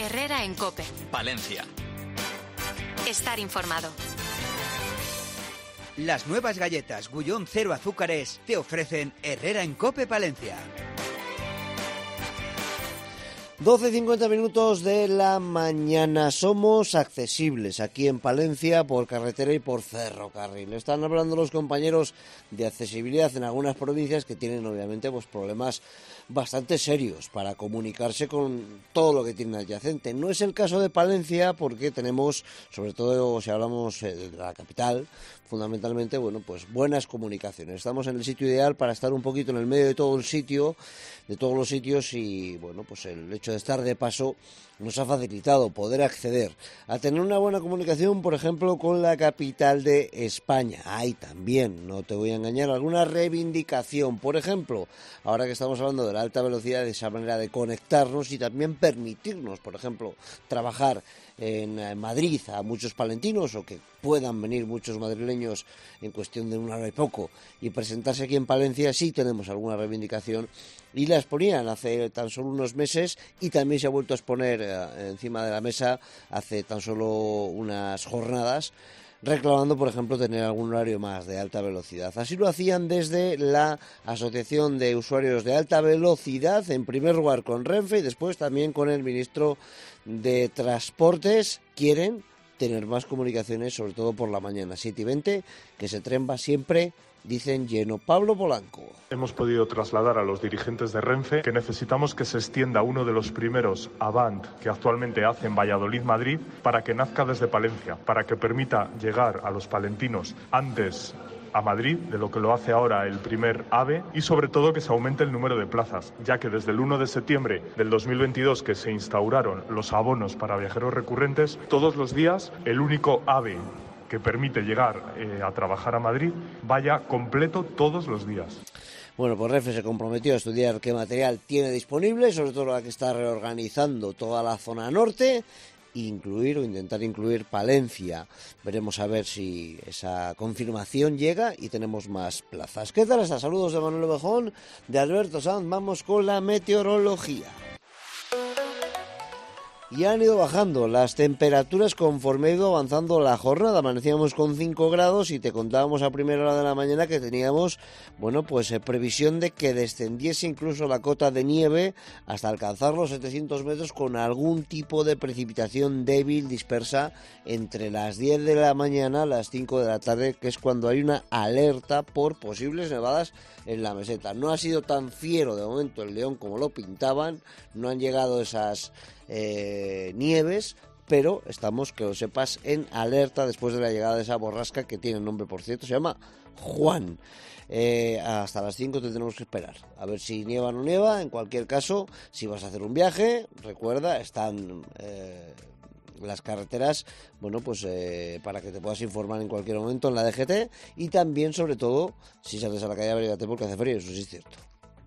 Herrera en COPE. Palencia. Estar informado. Las nuevas galletas Gullón 0 azúcares te ofrecen Herrera en COPE Palencia. 12:50 de la mañana. Somos accesibles aquí en Palencia por carretera y por ferrocarril. Están hablando los compañeros de accesibilidad en algunas provincias que tienen obviamente pues problemas bastante serios para comunicarse con todo lo que tienen adyacente. No es el caso de Palencia porque tenemos, sobre todo si hablamos de la capital, fundamentalmente, bueno, pues buenas comunicaciones. Estamos en el sitio ideal para estar un poquito en el medio de todo el sitio, de todos los sitios, y bueno, pues el hecho de estar de paso nos ha facilitado poder acceder a tener una buena comunicación, por ejemplo, con la capital de España. Hay también, no te voy a engañar, alguna reivindicación, por ejemplo, ahora que estamos hablando de la alta velocidad, de esa manera de conectarnos y también permitirnos, por ejemplo, trabajar en Madrid a muchos palentinos, o que puedan venir muchos madrileños en cuestión de una hora y poco y presentarse aquí en Palencia. Sí tenemos alguna reivindicación y la exponían hace tan solo unos meses, y también se ha vuelto a exponer encima de la mesa hace tan solo unas jornadas, reclamando, por ejemplo, tener algún horario más de alta velocidad. Así lo hacían desde la Asociación de Usuarios de Alta Velocidad, en primer lugar con Renfe y después también con el ministro de Transportes. Quieren tener más comunicaciones, sobre todo por la mañana, 7:20, que ese tren va siempre, dicen, lleno. Pablo Polanco. Hemos podido trasladar a los dirigentes de Renfe que necesitamos que se extienda uno de los primeros Avant que actualmente hace en Valladolid-Madrid para que nazca desde Palencia, para que permita llegar a los palentinos antes a Madrid de lo que lo hace ahora el primer AVE, y sobre todo que se aumente el número de plazas, ya que desde el 1 de septiembre del 2022 que se instauraron los abonos para viajeros recurrentes, todos los días el único AVE que permite llegar a trabajar a Madrid vaya completo todos los días. Bueno, pues Renfe se comprometió a estudiar qué material tiene disponible, sobre todo la que está reorganizando toda la zona norte, incluir o intentar incluir Palencia. Veremos a ver si esa confirmación llega y tenemos más plazas. ¿Qué tal está? Saludos de Manuel Ovejón, de Alberto Sanz. Vamos con la meteorología. Y han ido bajando las temperaturas conforme ha ido avanzando la jornada. Amanecíamos con 5 grados y te contábamos a primera hora de la mañana que teníamos, bueno, pues previsión de que descendiese incluso la cota de nieve hasta alcanzar los 700 metros, con algún tipo de precipitación débil dispersa entre las 10 de la mañana a las 5 de la tarde, que es cuando hay una alerta por posibles nevadas en la meseta. No ha sido tan fiero de momento el León como lo pintaban, no han llegado esas nieves, pero estamos, que lo sepas, en alerta después de la llegada de esa borrasca que tiene nombre, por cierto, se llama Juan. Hasta las 5 tendremos que esperar a ver si nieva o no nieva. En cualquier caso, si vas a hacer un viaje, recuerda, están las carreteras, bueno, pues para que te puedas informar en cualquier momento en la DGT, y también, sobre todo, si sales a la calle, abrígate porque hace frío, eso sí es cierto.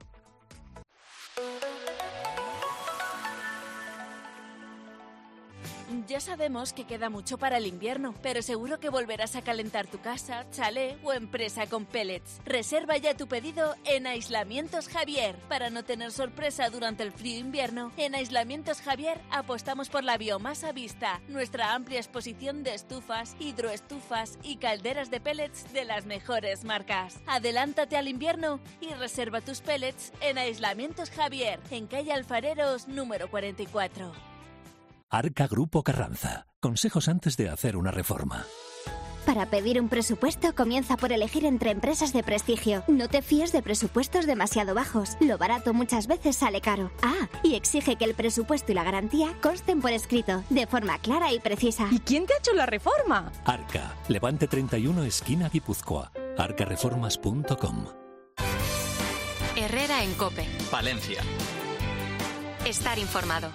Ya sabemos que queda mucho para el invierno, pero seguro que volverás a calentar tu casa, chalet o empresa con pellets. Reserva ya tu pedido en Aislamientos Javier. Para no tener sorpresa durante el frío invierno, en Aislamientos Javier apostamos por la biomasa vista, nuestra amplia exposición de estufas, hidroestufas y calderas de pellets de las mejores marcas. Adelántate al invierno y reserva tus pellets en Aislamientos Javier, en calle Alfareros número 44. Arca Grupo Carranza. Consejos antes de hacer una reforma. Para pedir un presupuesto, comienza por elegir entre empresas de prestigio. No te fíes de presupuestos demasiado bajos. Lo barato muchas veces sale caro. Y exige que el presupuesto y la garantía consten por escrito, de forma clara y precisa. ¿Y quién te ha hecho la reforma? Arca. Levante 31, esquina Guipúzcoa. arcareformas.com. Herrera en COPE. Palencia. Estar informado.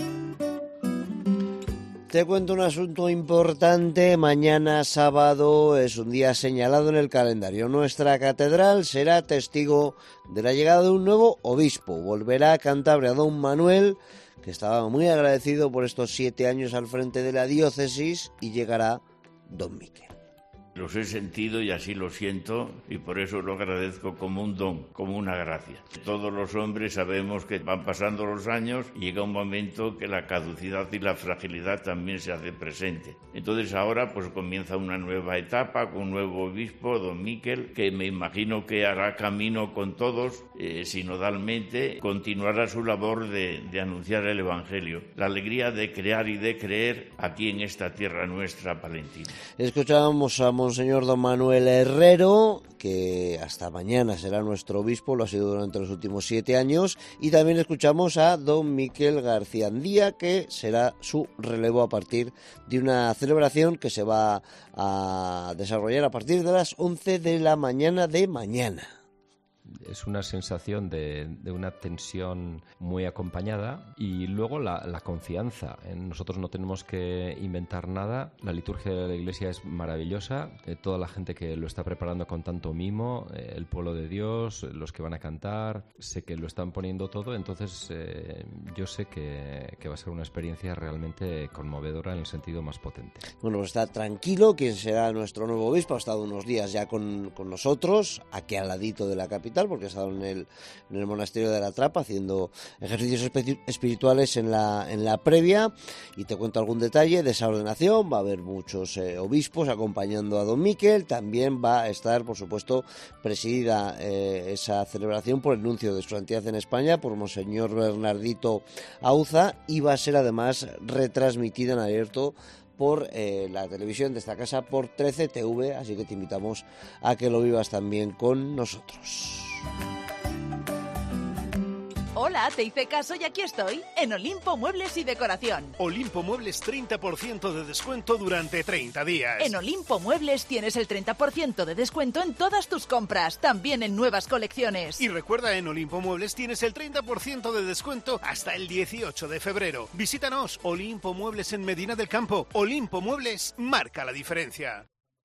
Te cuento un asunto importante. Mañana sábado es un día señalado en el calendario. Nuestra catedral será testigo de la llegada de un nuevo obispo. Volverá a Cantabria don Manuel, que estaba muy agradecido por estos 7 años al frente de la diócesis, y llegará don Miquel. Los he sentido y así lo siento, y por eso lo agradezco como un don, como una gracia. Todos los hombres sabemos que van pasando los años y llega un momento que la caducidad y la fragilidad también se hace presente. Entonces ahora pues comienza una nueva etapa con un nuevo obispo, don Miquel, que me imagino que hará camino con todos, sinodalmente, continuará su labor de anunciar el Evangelio. La alegría de crear y de creer aquí en esta tierra nuestra palentina. Escuchábamos a Monseñor don Manuel Herrero, que hasta mañana será nuestro obispo, lo ha sido durante los últimos 7 años, y también escuchamos a don Miquel García Andía, que será su relevo a partir de una celebración que se va a desarrollar a partir de las 11 de la mañana de mañana. Es una sensación de una tensión muy acompañada y luego la confianza. Nosotros no tenemos que inventar nada. La liturgia de la Iglesia es maravillosa. Toda la gente que lo está preparando con tanto mimo, el pueblo de Dios, los que van a cantar, sé que lo están poniendo todo. Entonces yo sé que va a ser una experiencia realmente conmovedora en el sentido más potente. Bueno, pues está tranquilo quien será nuestro nuevo obispo. Ha estado unos días ya con nosotros, aquí al ladito de la capital, porque ha estado en el monasterio de la Trapa haciendo ejercicios espirituales en la previa, y te cuento algún detalle de esa ordenación. Va a haber muchos obispos acompañando a don Miquel. También va a estar, por supuesto, presidida esa celebración por el nuncio de su santidad en España, por Monseñor Bernardito Auza, y va a ser además retransmitida en abierto por la televisión de esta casa, por 13 TV, así que te invitamos a que lo vivas también con nosotros. Hola, te hice caso y aquí estoy, en Olimpo Muebles y Decoración. Olimpo Muebles, 30% de descuento durante 30 días. En Olimpo Muebles tienes el 30% de descuento en todas tus compras, también en nuevas colecciones. Y recuerda, en Olimpo Muebles tienes el 30% de descuento hasta el 18 de febrero. Visítanos, Olimpo Muebles en Medina del Campo. Olimpo Muebles marca la diferencia.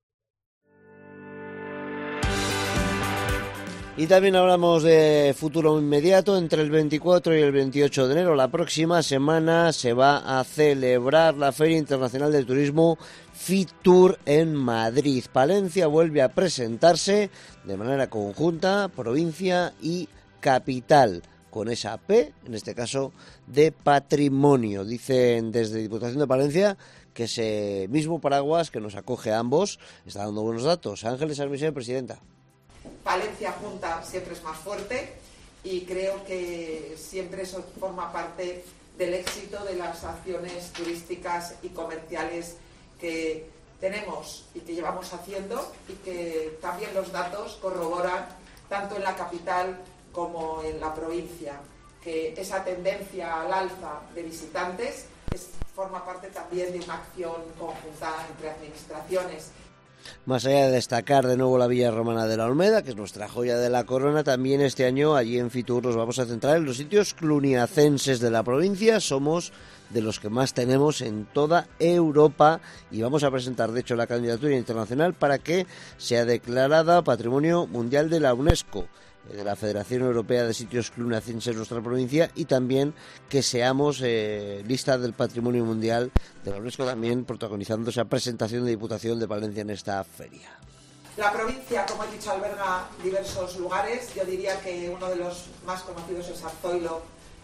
Y también hablamos de futuro inmediato. Entre el 24 y el 28 de enero, la próxima semana, se va a celebrar la Feria Internacional de Turismo Fitur en Madrid. Palencia vuelve a presentarse de manera conjunta, provincia y capital, con esa P, en este caso, de patrimonio. Dicen desde Diputación de Palencia que ese mismo paraguas que nos acoge a ambos está dando buenos datos. Ángeles Armisen, presidenta. Palencia junta siempre es más fuerte, y creo que siempre eso forma parte del éxito de las acciones turísticas y comerciales que tenemos y que llevamos haciendo, y que también los datos corroboran tanto en la capital como en la provincia, que esa tendencia al alza de visitantes forma parte también de una acción conjunta entre administraciones. Más allá de destacar de nuevo la Villa Romana de la Olmeda, que es nuestra joya de la corona, también este año allí en Fitur nos vamos a centrar en los sitios cluniacenses de la provincia. Somos de los que más tenemos en toda Europa, y vamos a presentar de hecho la candidatura internacional para que sea declarada Patrimonio Mundial de la UNESCO, de la Federación Europea de Sitios Cluniacenses en nuestra provincia, y también que seamos lista del Patrimonio Mundial de la UNESCO, también protagonizando esa presentación de Diputación de Palencia en esta feria. La provincia, como he dicho, alberga diversos lugares. Yo diría que uno de los más conocidos es Arzoilo,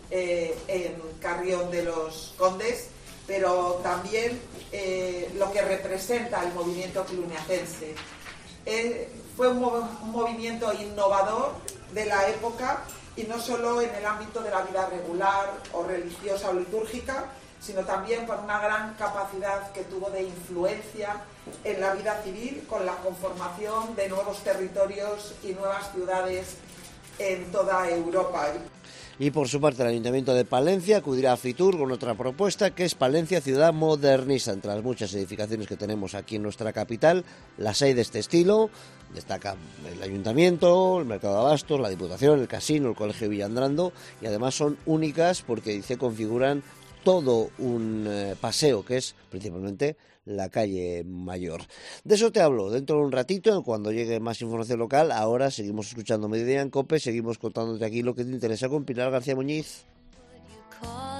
en Carrión de los Condes, pero también lo que representa el movimiento cluniacense. Fue un movimiento innovador de la época, y no solo en el ámbito de la vida regular o religiosa o litúrgica, sino también por una gran capacidad que tuvo de influencia en la vida civil, con la conformación de nuevos territorios y nuevas ciudades en toda Europa. Y por su parte el Ayuntamiento de Palencia acudirá a Fitur con otra propuesta, que es Palencia Ciudad Modernista. Entre las muchas edificaciones que tenemos aquí en nuestra capital, las hay de este estilo. Destaca el Ayuntamiento, el Mercado de Abastos, la Diputación, el Casino, el Colegio Villandrando, y además son únicas porque, dice, configuran todo un paseo, que es principalmente la calle Mayor. De eso te hablo dentro de un ratito, cuando llegue más información local. Ahora seguimos escuchando Mediodía en COPE, seguimos contándote aquí lo que te interesa con Pilar García Muñiz.